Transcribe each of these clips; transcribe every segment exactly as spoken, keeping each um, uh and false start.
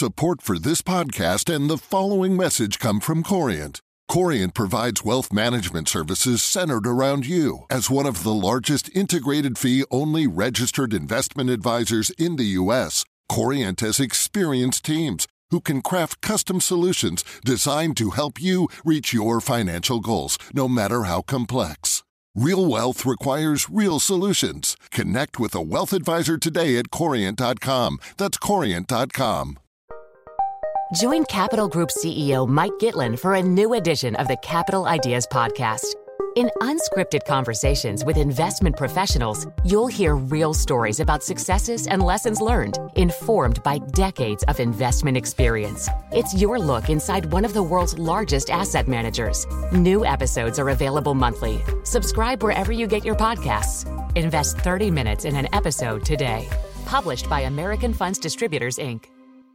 Support for this podcast and the following message come from Corient. Corient provides wealth management services centered around you. As one of the largest integrated fee-only registered investment advisors in the U S, Corient has experienced teams who can craft custom solutions designed to help you reach your financial goals, no matter how complex. Real wealth requires real solutions. Connect with a wealth advisor today at corient dot com. That's corient dot com. Join Capital Group C E O Mike Gitlin for a new edition of the Capital Ideas Podcast. In unscripted conversations with investment professionals, you'll hear real stories about successes and lessons learned, informed by decades of investment experience. It's your look inside one of the world's largest asset managers. New episodes are available monthly. Subscribe wherever you get your podcasts. Invest thirty minutes in an episode today. Published by American Funds Distributors, Incorporated.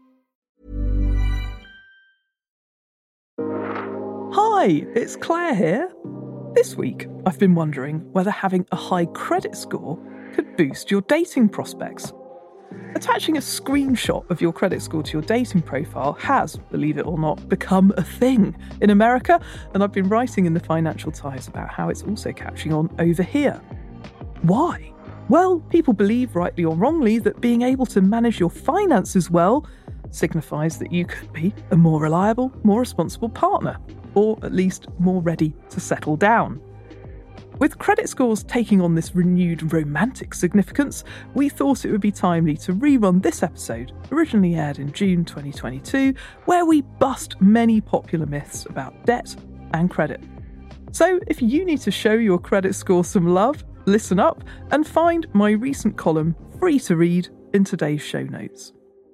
Hi, it's Claire here. This week, I've been wondering whether having a high credit score could boost your dating prospects. Attaching a screenshot of your credit score to your dating profile has, believe it or not, become a thing in America, and I've been writing in the Financial Times about how it's also catching on over here. Why? Well, people believe, rightly or wrongly, that being able to manage your finances well signifies that you could be a more reliable, more responsible partner, or at least more ready to settle down. With credit scores taking on this renewed romantic significance, we thought it would be timely to rerun this episode, originally aired in June twenty twenty-two, where we bust many popular myths about debt and credit. So if you need to show your credit score some love, listen up and find my recent column free to read in today's show notes.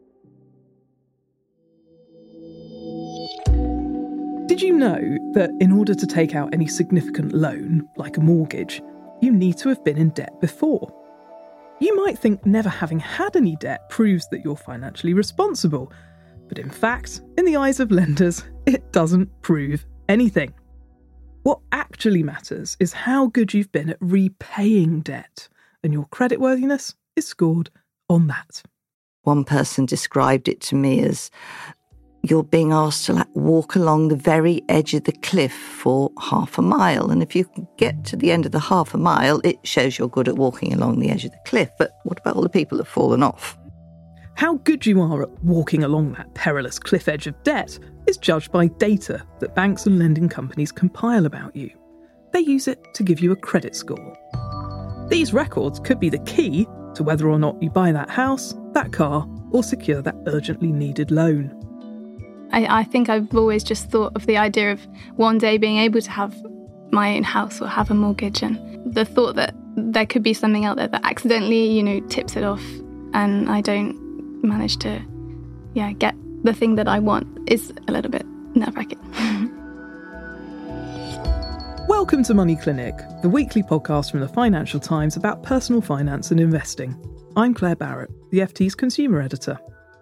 Did you know that in order to take out any significant loan, like a mortgage, you need to have been in debt before? You might think never having had any debt proves that you're financially responsible, but in fact, in the eyes of lenders, it doesn't prove anything. What actually matters is how good you've been at repaying debt, and your creditworthiness is scored on that. One person described it to me as you're being asked to like walk along the very edge of the cliff for half a mile. And if you can get to the end of the half a mile, it shows you're good at walking along the edge of the cliff. But what about all the people that have fallen off? How good you are at walking along that perilous cliff edge of debt is judged by data that banks and lending companies compile about you. They use it to give you a credit score. These records could be the key to whether or not you buy that house, that car, or secure that urgently needed loan. I, I think I've always just thought of the idea of one day being able to have my own house or have a mortgage, and the thought that there could be something out there that accidentally, you know, tips it off and I don't manage to, yeah, get the thing that I want is a little bit nerve-wracking. Welcome to Money Clinic, the weekly podcast from the Financial Times about personal finance and investing. I'm Claire Barrett, the F T's consumer editor.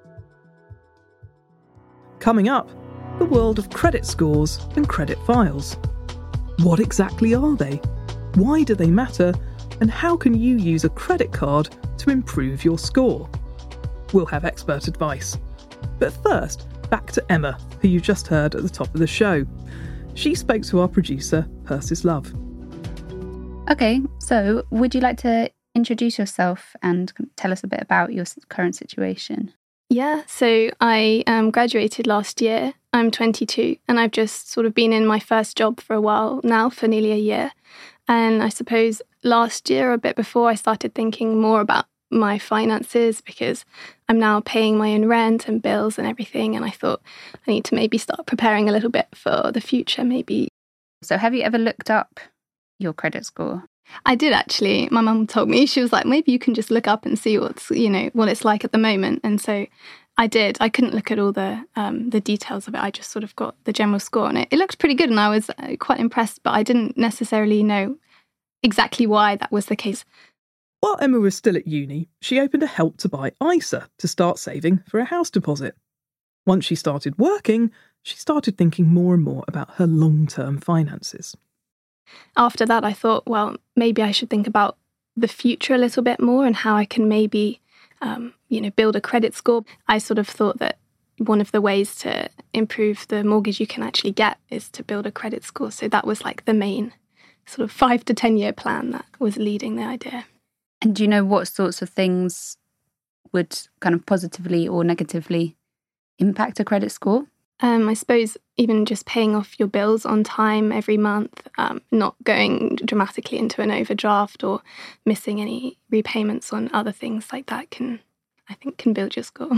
Coming up, the world of credit scores and credit files. What exactly are they? Why do they matter? And how can you use a credit card to improve your score? We'll have expert advice. But first, back to Emma, who you just heard at the top of the show. She spoke to our producer, Persis Love. Okay, so would you like to introduce yourself and tell us a bit about your current situation? Yeah, so I um, graduated last year. I'm twenty-two and I've just sort of been in my first job for a while now, for nearly a year. And I suppose last year, or a bit before, I started thinking more about my finances because I'm now paying my own rent and bills and everything. And I thought I need to maybe start preparing a little bit for the future, maybe. So have you ever looked up your credit score? I did actually. My mum told me, she was like, maybe you can just look up and see what's, you know, what it's like at the moment. And so I did. I couldn't look at all the um, the details of it. I just sort of got the general score on it. It looked pretty good and I was quite impressed, but I didn't necessarily know exactly why that was the case. While Emma was still at uni, she opened a Help to Buy I S A to start saving for a house deposit. Once she started working, she started thinking more and more about her long-term finances. After that, I thought, well, maybe I should think about the future a little bit more and how I can maybe, um, you know, build a credit score. I sort of thought that one of the ways to improve the mortgage you can actually get is to build a credit score. So that was like the main sort of five to ten year plan that was leading the idea. And do you know what sorts of things would kind of positively or negatively impact a credit score? Um, I suppose even just paying off your bills on time every month, um, not going dramatically into an overdraft or missing any repayments on other things like that can, I think, can build your score.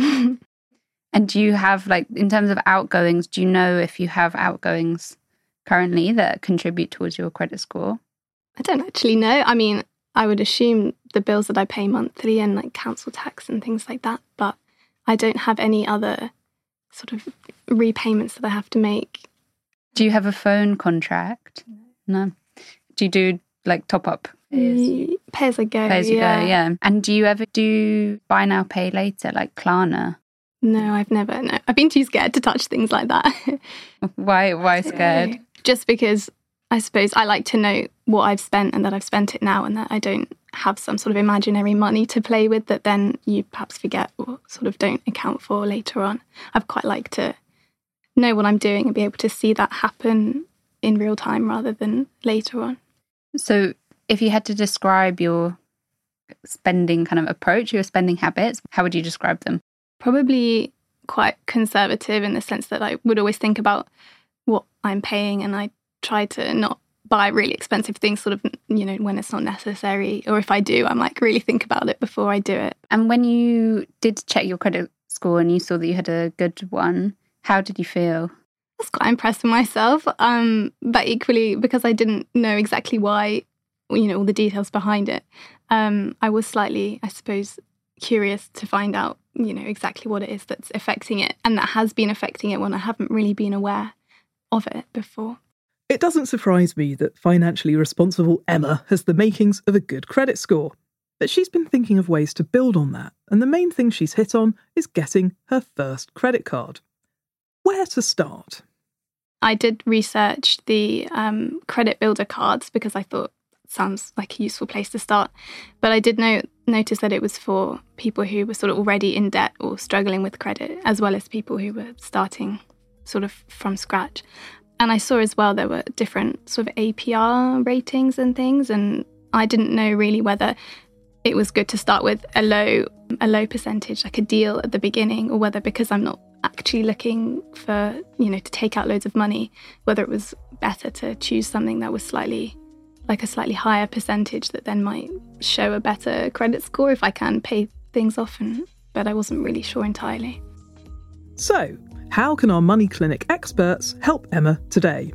And do you have, like, in terms of outgoings, do you know if you have outgoings currently that contribute towards your credit score? I don't actually know. I mean, I would assume the bills that I pay monthly and like council tax and things like that, but I don't have any other sort of repayments that I have to make. Do you have a phone contract? No. Do you do like top up? Pay as I go. Pay as you yeah. go, yeah. And do you ever do buy now, pay later, like Klarna? No, I've never. No, I've been too scared to touch things like that. Why? Why scared? Just because I suppose I like to know what I've spent and that I've spent it now, and that I don't have some sort of imaginary money to play with that then you perhaps forget or sort of don't account for later on. I'd quite like to know what I'm doing and be able to see that happen in real time rather than later on. So if you had to describe your spending kind of approach, your spending habits, how would you describe them? Probably quite conservative in the sense that I would always think about what I'm paying, and I try to not buy really expensive things sort of, you know, when it's not necessary. Or if I do, I'm like really think about it before I do it. And when you did check your credit score and you saw that you had a good one, how did you feel? I was quite impressed with myself. Um, but equally, because I didn't know exactly why, you know, all the details behind it, um, I was slightly, I suppose, curious to find out, you know, exactly what it is that's affecting it and that has been affecting it when I haven't really been aware of it before. It doesn't surprise me that financially responsible Emma has the makings of a good credit score. But she's been thinking of ways to build on that, and the main thing she's hit on is getting her first credit card. Where to start? I did research the um, credit builder cards because I thought it sounds like a useful place to start. But I did know, notice that it was for people who were sort of already in debt or struggling with credit, as well as people who were starting sort of from scratch. And I saw as well there were different sort of A P R ratings and things, and I didn't know really whether it was good to start with a low a low percentage, like a deal at the beginning, or whether because I'm not actually looking for, you know, to take out loads of money, whether it was better to choose something that was slightly, like a slightly higher percentage that then might show a better credit score if I can pay things off. And, but I wasn't really sure entirely. So, how can our Money Clinic experts help Emma today?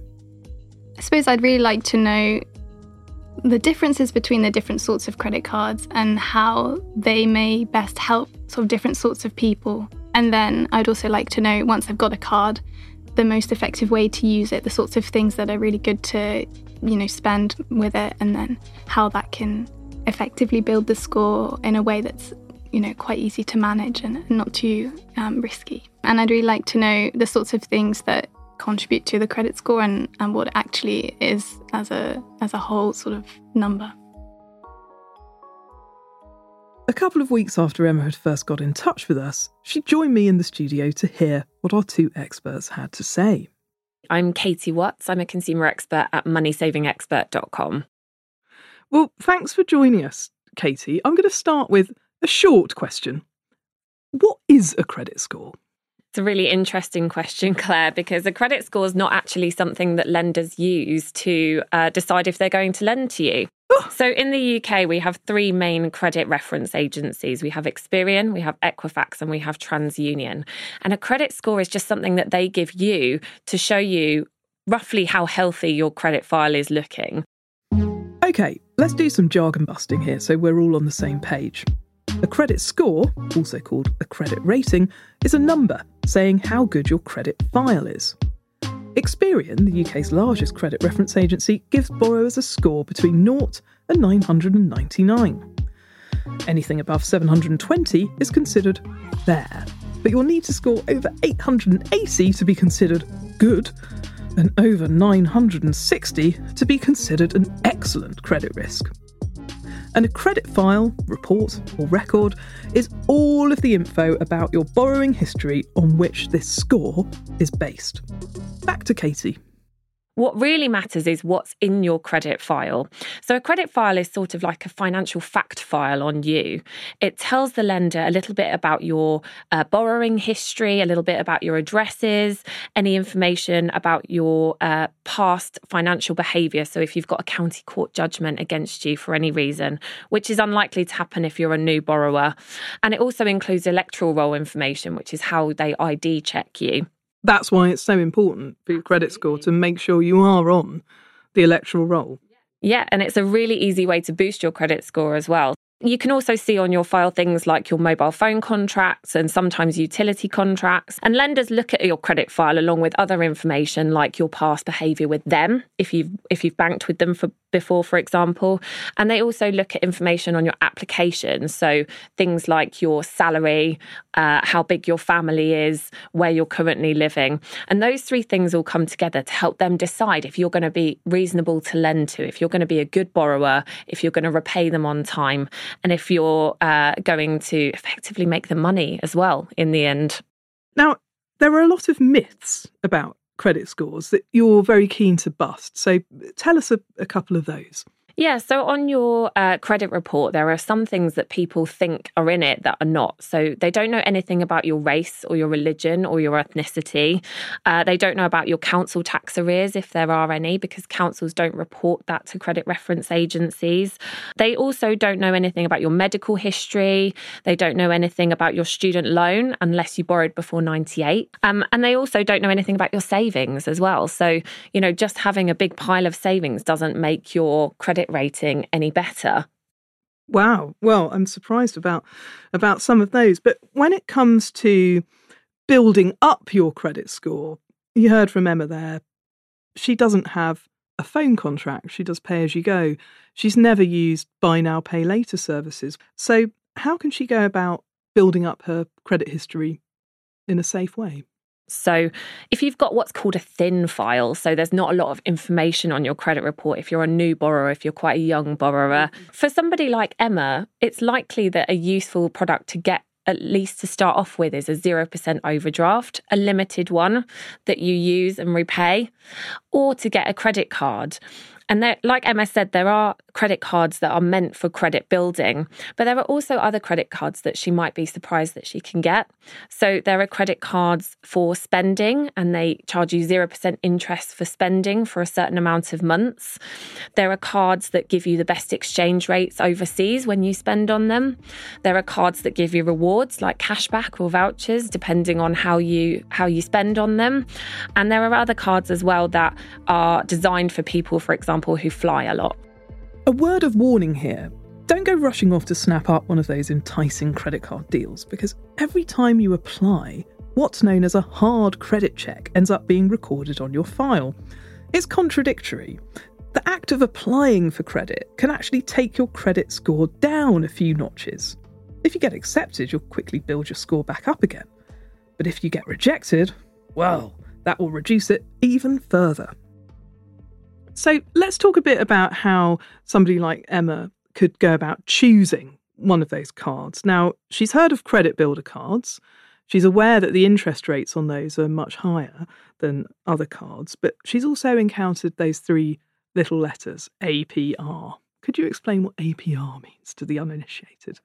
I suppose I'd really like to know the differences between the different sorts of credit cards and how they may best help sort of different sorts of people. And then I'd also like to know, once I've got a card, the most effective way to use it, the sorts of things that are really good to, you know, spend with it, and then how that can effectively build the score in a way that's, you know, quite easy to manage and not too um, risky. And I'd really like to know the sorts of things that contribute to the credit score and, and what it actually is as a as a whole sort of number. A couple of weeks after Emma had first got in touch with us, she joined me in the studio to hear what our two experts had to say. I'm Katie Watts. I'm a consumer expert at money saving expert dot com. Well, thanks for joining us, Katie. I'm going to start with a short question. What is a credit score? It's a really interesting question, Claire, because a credit score is not actually something that lenders use to uh, decide if they're going to lend to you. So in the U K, we have three main credit reference agencies. We have Experian, we have Equifax, and we have TransUnion. And a credit score is just something that they give you to show you roughly how healthy your credit file is looking. OK, let's do some jargon busting here so we're all on the same page. A credit score, also called a credit rating, is a number saying how good your credit file is. Experian, the U K's largest credit reference agency, gives borrowers a score between zero and nine hundred ninety-nine. Anything above seven hundred twenty is considered fair, but you'll need to score over eight hundred eighty to be considered good, and over nine hundred sixty to be considered an excellent credit risk. And a credit file, report or record is all of the info about your borrowing history on which this score is based. Back to Katie. What really matters is what's in your credit file. So a credit file is sort of like a financial fact file on you. It tells the lender a little bit about your uh, borrowing history, a little bit about your addresses, any information about your uh, past financial behaviour. So if you've got a county court judgment against you for any reason, which is unlikely to happen if you're a new borrower. And it also includes electoral roll information, which is how they I D check you. That's why it's so important for your credit score to make sure you are on the electoral roll. Yeah, and it's a really easy way to boost your credit score as well. You can also see on your file things like your mobile phone contracts and sometimes utility contracts. And lenders look at your credit file along with other information like your past behaviour with them, if you've if you've banked with them for before, for example. And they also look at information on your application. So things like your salary, uh, how big your family is, where you're currently living. And those three things all come together to help them decide if you're going to be reasonable to lend to, if you're going to be a good borrower, if you're going to repay them on time, and if you're uh, going to effectively make them money as well in the end. Now, there are a lot of myths about credit scores that you're very keen to bust. So tell us a, a couple of those. Yeah, so on your uh, credit report, there are some things that people think are in it that are not. So they don't know anything about your race or your religion or your ethnicity. Uh, they don't know about your council tax arrears, if there are any, because councils don't report that to credit reference agencies. They also don't know anything about your medical history. They don't know anything about your student loan, unless you borrowed before ninety-eight. Um, and they also don't know anything about your savings as well. So, you know, just having a big pile of savings doesn't make your credit rating any better. Wow. Well, I'm surprised about about some of those. But when it comes to building up your credit score, you heard from Emma there, she doesn't have a phone contract. She does pay as you go. She's never used buy now, pay later services. So how can she go about building up her credit history in a safe way? So if you've got what's called a thin file, so there's not a lot of information on your credit report, if you're a new borrower, if you're quite a young borrower, for somebody like Emma, it's likely that a useful product to get at least to start off with is a zero percent overdraft, a limited one that you use and repay, or to get a credit card. And there, like Emma said, there are credit cards that are meant for credit building, but there are also other credit cards that she might be surprised that she can get. So there are credit cards for spending, and they charge you zero percent interest for spending for a certain amount of months. There are cards that give you the best exchange rates overseas when you spend on them. There are cards that give you rewards like cashback or vouchers, depending on how you how you spend on them. And there are other cards as well that are designed for people, for example, who fly a lot. A word of warning here. Don't go rushing off to snap up one of those enticing credit card deals, because every time you apply, what's known as a hard credit check ends up being recorded on your file. It's contradictory. The act of applying for credit can actually take your credit score down a few notches. If you get accepted, you'll quickly build your score back up again. But if you get rejected, well, that will reduce it even further. So let's talk a bit about how somebody like Emma could go about choosing one of those cards. Now, she's heard of credit builder cards. She's aware that the interest rates on those are much higher than other cards, but she's also encountered those three little letters, A P R. Could you explain what A P R means to the uninitiated?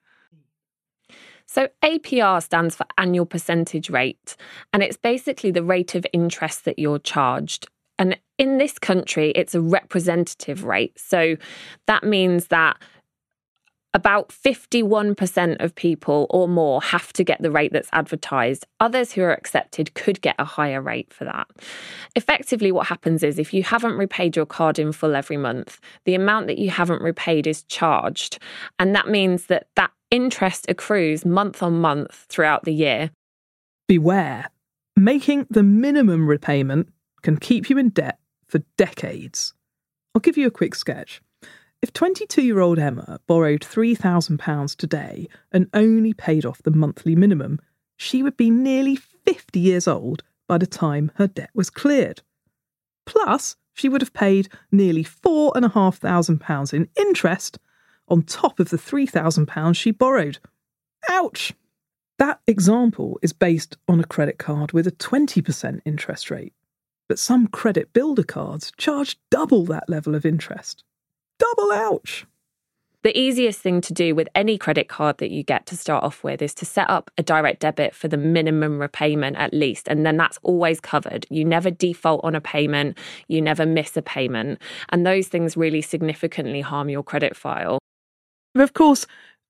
So A P R stands for annual percentage rate, and it's basically the rate of interest that you're charged. And in this country, it's a representative rate. So that means that about fifty-one percent of people or more have to get the rate that's advertised. Others who are accepted could get a higher rate for that. Effectively, what happens is if you haven't repaid your card in full every month, the amount that you haven't repaid is charged. And that means that that interest accrues month on month throughout the year. Beware. Making the minimum repayment can keep you in debt for decades. I'll give you a quick sketch. If twenty-two-year-old Emma borrowed three thousand pounds today and only paid off the monthly minimum, she would be nearly fifty years old by the time her debt was cleared. Plus, she would have paid nearly four thousand five hundred pounds in interest on top of the three thousand pounds she borrowed. Ouch! That example is based on a credit card with a twenty percent interest rate, but some credit builder cards charge double that level of interest. Double ouch! The easiest thing to do with any credit card that you get to start off with is to set up a direct debit for the minimum repayment at least, and then that's always covered. You never default on a payment, you never miss a payment, and those things really significantly harm your credit file. But of course,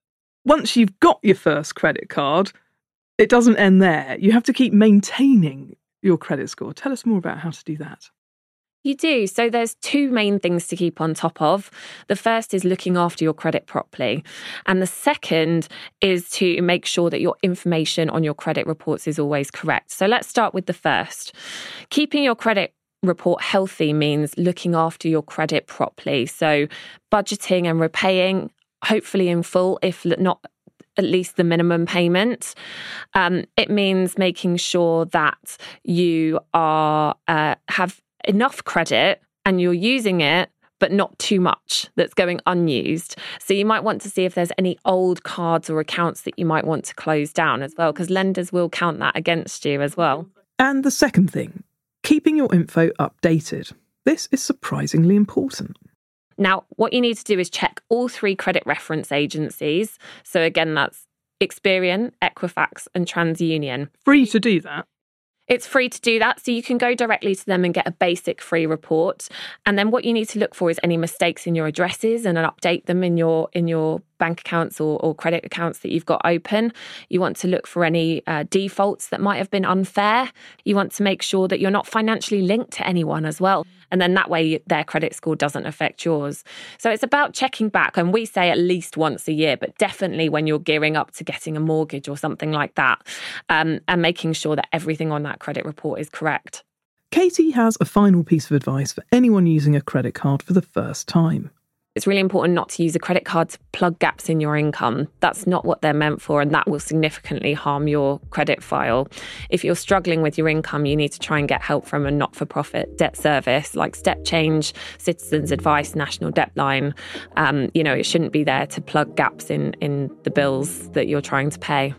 once you've got your first credit card, it doesn't end there. You have to keep maintaining your credit score. Tell us more about how to do that. You do. So there's two main things to keep on top of. The first is looking after your credit properly. And the second is to make sure that your information on your credit reports is always correct. So let's start with the first. Keeping your credit report healthy means looking after your credit properly. So budgeting and repaying, hopefully in full, if not at least the minimum payment. Um, it means making sure that you are uh, have enough credit and you're using it, but not too much that's going unused. So you might want to see if there's any old cards or accounts that you might want to close down as well, because lenders will count that against you as well. And the second thing, keeping your info updated. This is surprisingly important. Now, what you need to do is check all three credit reference agencies. So again, that's Experian, Equifax and TransUnion. Free to do that. It's free to do that, so you can go directly to them and get a basic free report. And then what you need to look for is any mistakes in your addresses and update them in your in your bank accounts or, or credit accounts that you've got open. You want to look for any uh, defaults that might have been unfair. You want to make sure that you're not financially linked to anyone as well. And then that way their credit score doesn't affect yours. So it's about checking back. And we say at least once a year, but definitely when you're gearing up to getting a mortgage or something like that, um, and making sure that everything on that credit report is correct. Katie has a final piece of advice for anyone using a credit card for the first time. It's really important not to use a credit card to plug gaps in your income. That's not what they're meant for, and that will significantly harm your credit file. If you're struggling with your income, you need to try and get help from a not-for-profit debt service like Step Change, Citizens Advice, National Debt Line. Um, you know, it shouldn't be there to plug gaps in, in the bills that you're trying to pay.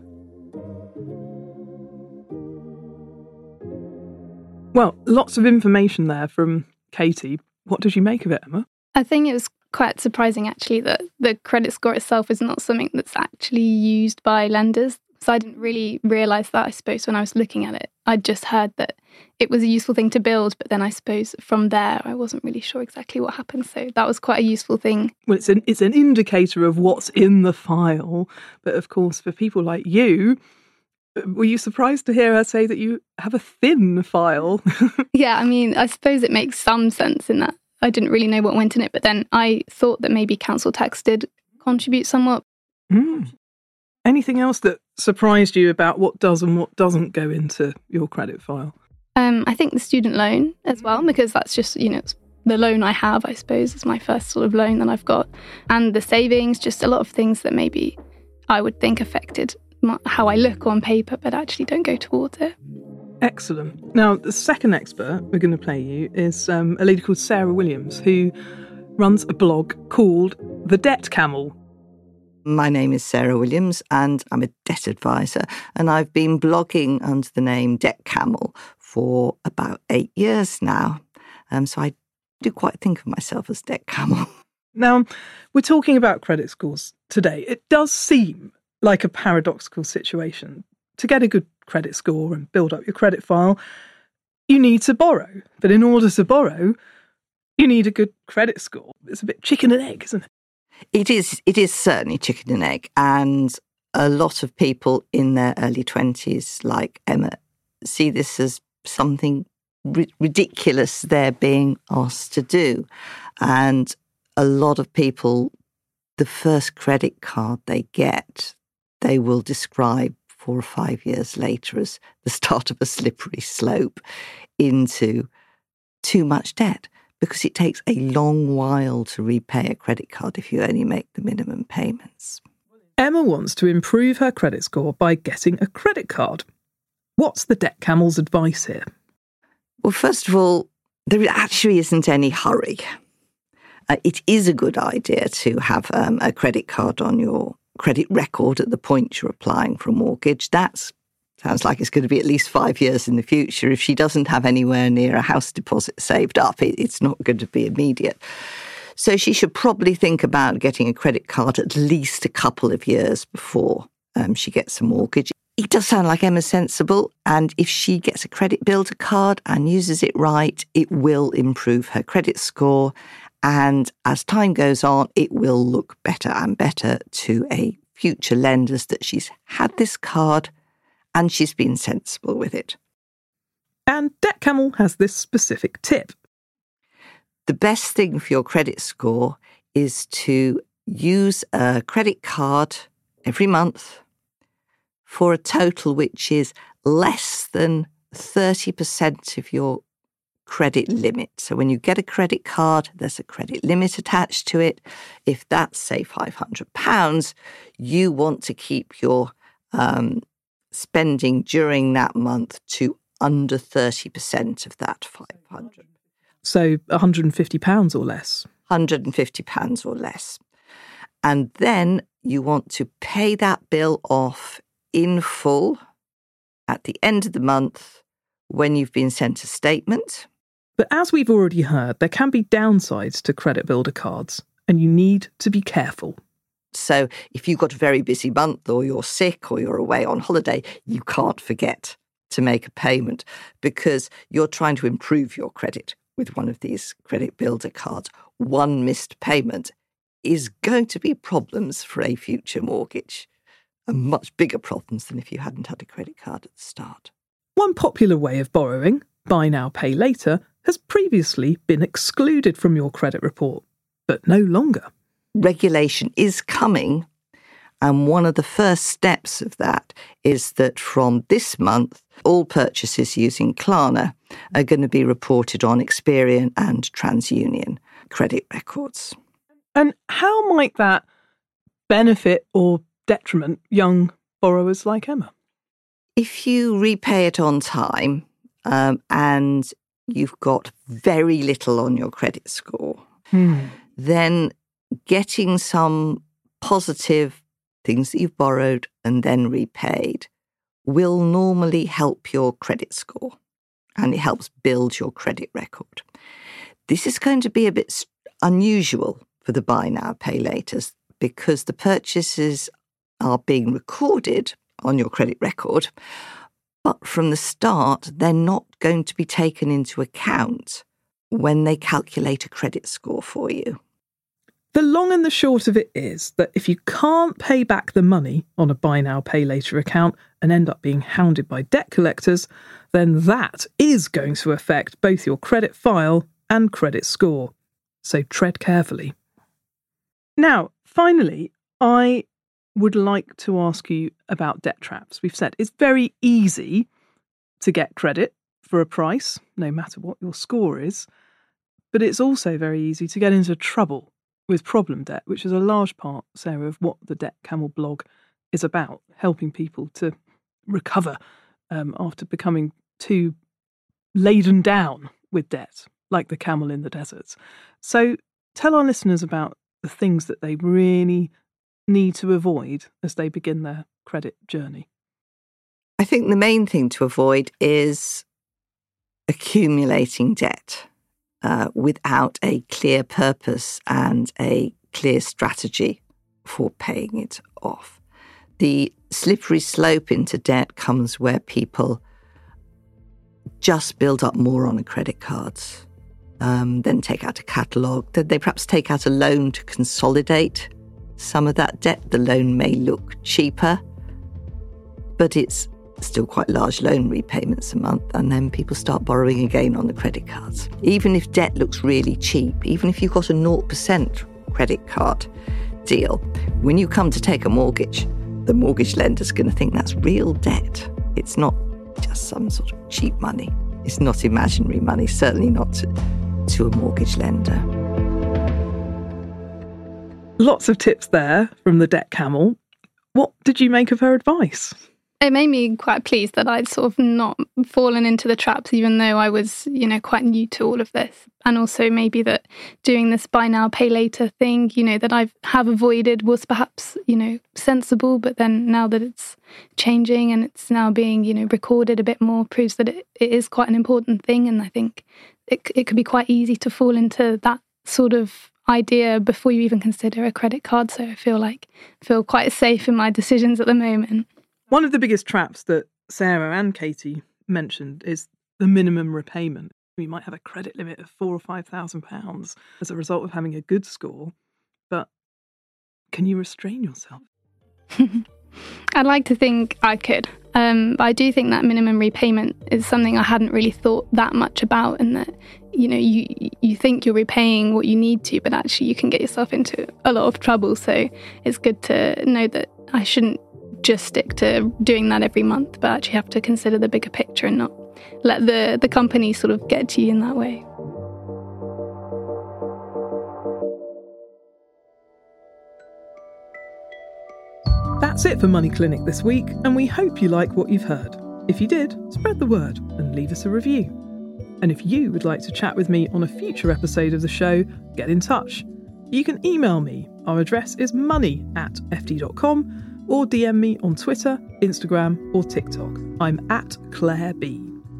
Well, lots of information there from Katie. What did you make of it, Emma? I think it was quite surprising, actually, that the credit score itself is not something that's actually used by lenders. So I didn't really realise that, I suppose, when I was looking at it. I'd just heard that it was a useful thing to build, but then I suppose from there, I wasn't really sure exactly what happened. So that was quite a useful thing. Well, it's an, it's an indicator of what's in the file. But of course, for people like you, were you surprised to hear her say that you have a thin file? Yeah, I mean, I suppose it makes some sense in that I didn't really know what went in it, but then I thought that maybe council tax did contribute somewhat. Mm. Anything else that surprised you about what does and what doesn't go into your credit file? Um, I think the student loan as well, because that's just, you know, it's the loan I have, I suppose, is my first sort of loan that I've got. And the savings, just a lot of things that maybe I would think affected my, how I look on paper, but actually don't go towards it. Excellent. Now, the second expert we're going to play you is um, a lady called Sarah Williams, who runs a blog called The Debt Camel. My name is Sarah Williams and I'm a debt advisor, and I've been blogging under the name Debt Camel for about eight years now. Um, so I do quite think of myself as Debt Camel. Now, we're talking about credit scores today. It does seem like a paradoxical situation. To get a good credit score and build up your credit file, you need to borrow. But in order to borrow, you need a good credit score. It's a bit chicken and egg, isn't it? It is, it is certainly chicken and egg. And a lot of people in their early twenties, like Emma, see this as something ri- ridiculous they're being asked to do. And a lot of people, the first credit card they get, they will describe four or five years later as the start of a slippery slope into too much debt, because it takes a long while to repay a credit card if you only make the minimum payments. Emma wants to improve her credit score by getting a credit card. What's the Debt Camel's advice here? Well, first of all, there actually isn't any hurry. Uh, it is a good idea to have um, a credit card on your credit record at the point you're applying for a mortgage. That sounds like it's going to be at least five years in the future. If she doesn't have anywhere near a house deposit saved up, it, it's not going to be immediate. So she should probably think about getting a credit card at least a couple of years before um, she gets a mortgage. It does sound like Emma's sensible, and if she gets a credit builder card and uses it right, it will improve her credit score. And as time goes on, it will look better and better to a future lenders that she's had this card and she's been sensible with it. And Debt Camel has this specific tip. The best thing for your credit score is to use a credit card every month for a total which is less than thirty percent of your credit limit. So when you get a credit card, there's a credit limit attached to it. If that's, say, five hundred pounds, you want to keep your um, spending during that month to under thirty percent of that five hundred. So one hundred fifty pounds or less. one hundred fifty pounds or less. And then you want to pay that bill off in full at the end of the month when you've been sent a statement. But as we've already heard, there can be downsides to credit builder cards, and you need to be careful. So if you've got a very busy month, or you're sick, or you're away on holiday, you can't forget to make a payment because you're trying to improve your credit with one of these credit builder cards. One missed payment is going to be problems for a future mortgage, and much bigger problems than if you hadn't had a credit card at the start. One popular way of borrowing, buy now, pay later, has previously been excluded from your credit report, but no longer. Regulation is coming, and one of the first steps of that is that from this month, all purchases using Klarna are going to be reported on Experian and TransUnion credit records. And how might that benefit or detriment young borrowers like Emma? If you repay it on time um, and you've got very little on your credit score, hmm. then getting some positive things that you've borrowed and then repaid will normally help your credit score, and it helps build your credit record. This is going to be a bit unusual for the buy now, pay laters because the purchases are being recorded on your credit record, but from the start, they're not going to be taken into account when they calculate a credit score for you. The long and the short of it is that if you can't pay back the money on a buy now, pay later account and end up being hounded by debt collectors, then that is going to affect both your credit file and credit score. So tread carefully. Now, finally, I would like to ask you about debt traps. We've said it's very easy to get credit for a price, no matter what your score is, but it's also very easy to get into trouble with problem debt, which is a large part, Sarah, of what the Debt Camel blog is about, helping people to recover um, after becoming too laden down with debt, like the camel in the desert. So tell our listeners about the things that they really need to avoid as they begin their credit journey. I think the main thing to avoid is accumulating debt uh, without a clear purpose and a clear strategy for paying it off. The slippery slope into debt comes where people just build up more on a credit card, um, then take out a catalogue, then they perhaps take out a loan to consolidate some of that debt. The loan may look cheaper, but it's still quite large loan repayments a month, and then people start borrowing again on the credit cards. Even if debt looks really cheap, even if you've got a zero percent credit card deal, when you come to take a mortgage, the mortgage lender's going to think that's real debt. It's not just some sort of cheap money. It's not imaginary money, certainly not to, to a mortgage lender. Lots of tips there from the Debt Camel. What did you make of her advice? It made me quite pleased that I'd sort of not fallen into the traps, even though I was, you know, quite new to all of this. And also maybe that doing this buy now, pay later thing, you know, that I have avoided was perhaps, you know, sensible. But then now that it's changing and it's now being, you know, recorded a bit more, proves that it, it is quite an important thing. And I think it, it could be quite easy to fall into that sort of idea before you even consider a credit card. So I feel like I feel quite safe in my decisions at the moment. One of the biggest traps that Sarah and Katie mentioned is the minimum repayment. You might have a credit limit of four or five thousand pounds as a result of having a good score, but can you restrain yourself? I'd like to think I could. Um, but I do think that minimum repayment is something I hadn't really thought that much about, and that, you know, you you think you're repaying what you need to, but actually you can get yourself into a lot of trouble. So it's good to know that I shouldn't just stick to doing that every month, but actually have to consider the bigger picture and not let the, the company sort of get to you in that way. That's it for Money Clinic this week, and we hope you like what you've heard. If you did, spread the word and leave us a review. And if you would like to chat with me on a future episode of the show, get in touch. You can email me. Our address is money at f t dot com, or D M me on Twitter, Instagram or TikTok. I'm at Claire B.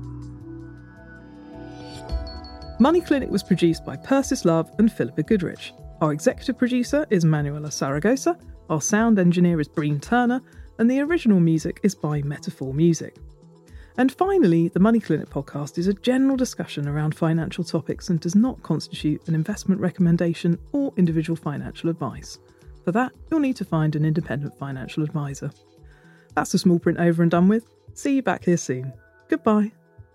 Money Clinic was produced by Persis Love and Philippa Goodrich. Our executive producer is Manuela Saragosa, our sound engineer is Breen Turner, and the original music is by Metaphor Music. And finally, the Money Clinic podcast is a general discussion around financial topics and does not constitute an investment recommendation or individual financial advice. For that, you'll need to find an independent financial advisor. That's the small print over and done with. See you back here soon. Goodbye.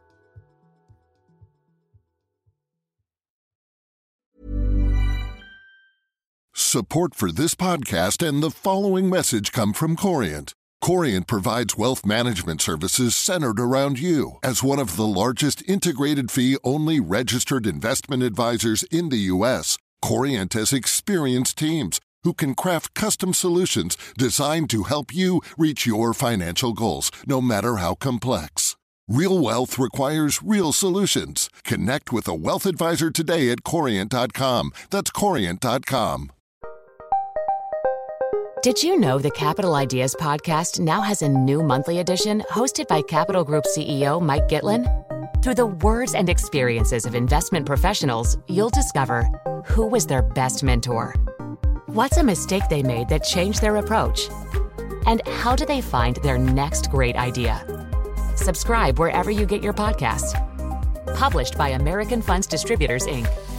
Support for this podcast and the following message come from Corient. Corient provides wealth management services centered around you. As one of the largest integrated fee-only registered investment advisors in the U S, Corient has experienced teams who can craft custom solutions designed to help you reach your financial goals, no matter how complex. Real wealth requires real solutions. Connect with a wealth advisor today at corient dot com. That's corient dot com. Did you know the Capital Ideas podcast now has a new monthly edition hosted by Capital Group C E O Mike Gitlin? Through the words and experiences of investment professionals, you'll discover who was their best mentor, what's a mistake they made that changed their approach, and how do they find their next great idea. Subscribe wherever you get your podcasts. Published by American Funds Distributors, Incorporated